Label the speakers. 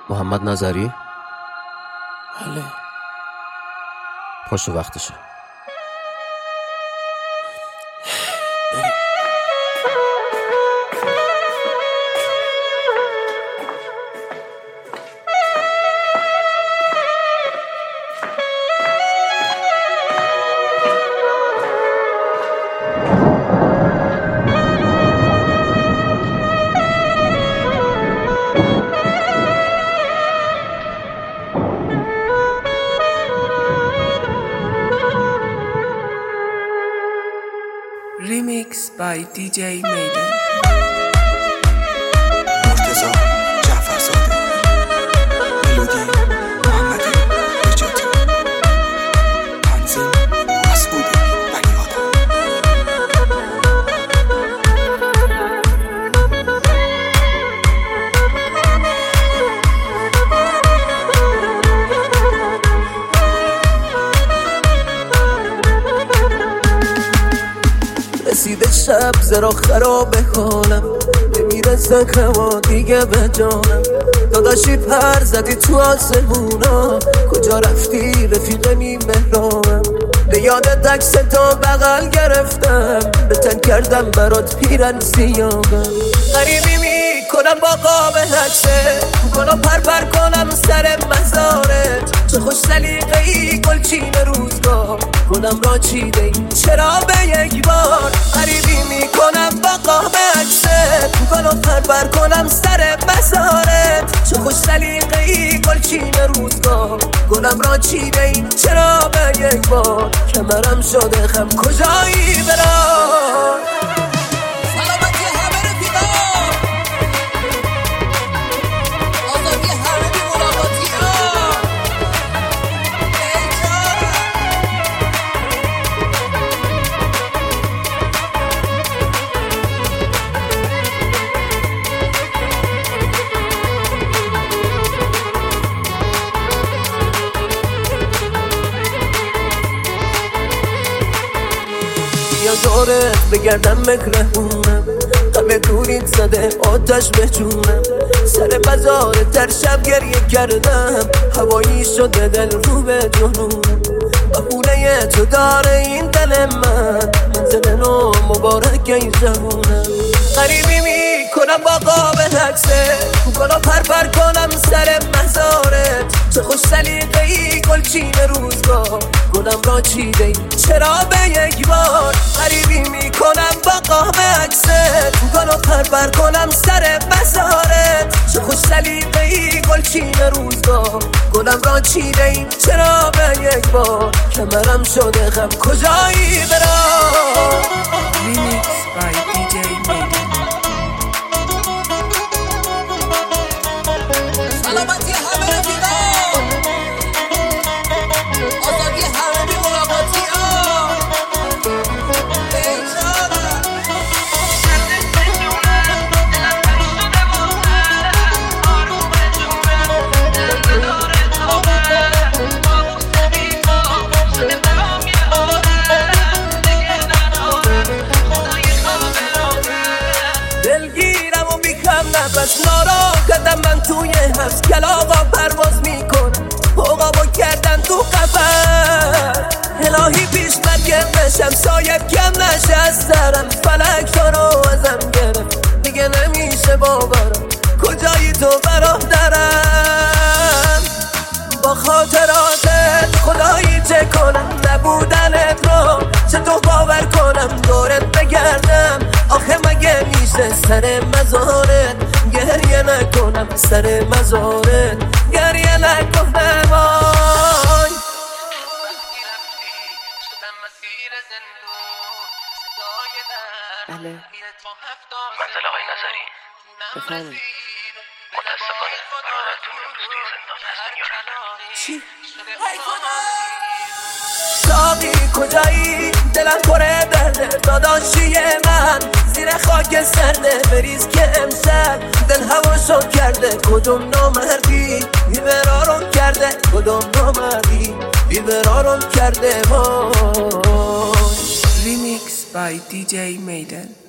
Speaker 1: محمد نظری؟
Speaker 2: بله.
Speaker 1: پاشو وقتشه.
Speaker 2: Remix by DJ Maiden.
Speaker 3: مرتضی جعفرزاده، ملودی محمد نجاتی، تنظیم مسعود بنی‌آدم.
Speaker 4: رسیده شب زرا خرابه حالم، نمیرسه کما دیگه به جانم. داداشی پر زدی تو آسمونا، کجا رفتی رفیق مهرانم؟ به یادت عکس تا بغل گرفتم، به تن کردم برات پیرن سیاهم. غریبی میکنم با قاب عکسه، کنم پر کنم سر مزارت. چه خوش سلیقه‌ای گلچین روزگار، کنم را چیده ای چرا به یک بار؟ غریبی میکنم با قاب عکسه، کنم پر کنم سر مزارت. چه خوش سلیقه‌ای گلچین روزگار، کنم را چیده ای چرا به یک بار؟ کمرم شده خم کجایی برام؟ یا دورت بگردم مکرهونم، همه دورید زده آتش به جونم. سر بازار در شب گریه کردم، هوایی شده دل رو به جنونم. بهونه تو داره این دل من، منزل نو مبارک ای جوونم. غریبی میکنم با قاب عکسه، کنم پر کنم سر مزارت. چه خوش سلیقه‌ای گلچین روزگار، گلم را چیده ای چرا به یک بار؟ غریبی میکنم با قاب عکسه، کنم پر کنم سر مزارت. چه خوش سلیقه‌ای گلچین روزگار، گلم را چیده ای چرا به یک بار؟ کمرم شده خم کجایی برام؟
Speaker 2: Remix by DJ Maiden.
Speaker 4: سلامتی همه رفیقان، آزادی همه بی ملاقاتی ها. دلگیرم و بیکم نفس ناراحتم، من توی هفت کلاغا پرواز میکنم. عقابو کردن تو قفس، الهی پیش من گرمشم سایب کم نشه از سرم. فلک تو رو ازم گرفت دیگه نمیشه باورم، کجایی تو برادرم؟ با خاطراتت خدایی چه کنم، نبودنت رو چطور باور کنم؟ دورت بگردم آخه مگه میشه سر مزارت گریه نکنم؟ سر مزارت گریه نکنم. آی
Speaker 2: بله.
Speaker 5: منزل آقای نظری.
Speaker 2: بفرمایید.
Speaker 5: متاسفانه برادرتون امروز توی زندان هستن یا رفتن.
Speaker 2: چی؟
Speaker 4: ساقی کجایی؟ دلم پره درده داداشی من، زیر خاک سرده بریز که امشب دل هواشو کرده. کدوم نامردی بی‌قرارم کرده، کدوم نامردی بی‌قرارم کرده. وای
Speaker 2: Remix by DJ Maiden.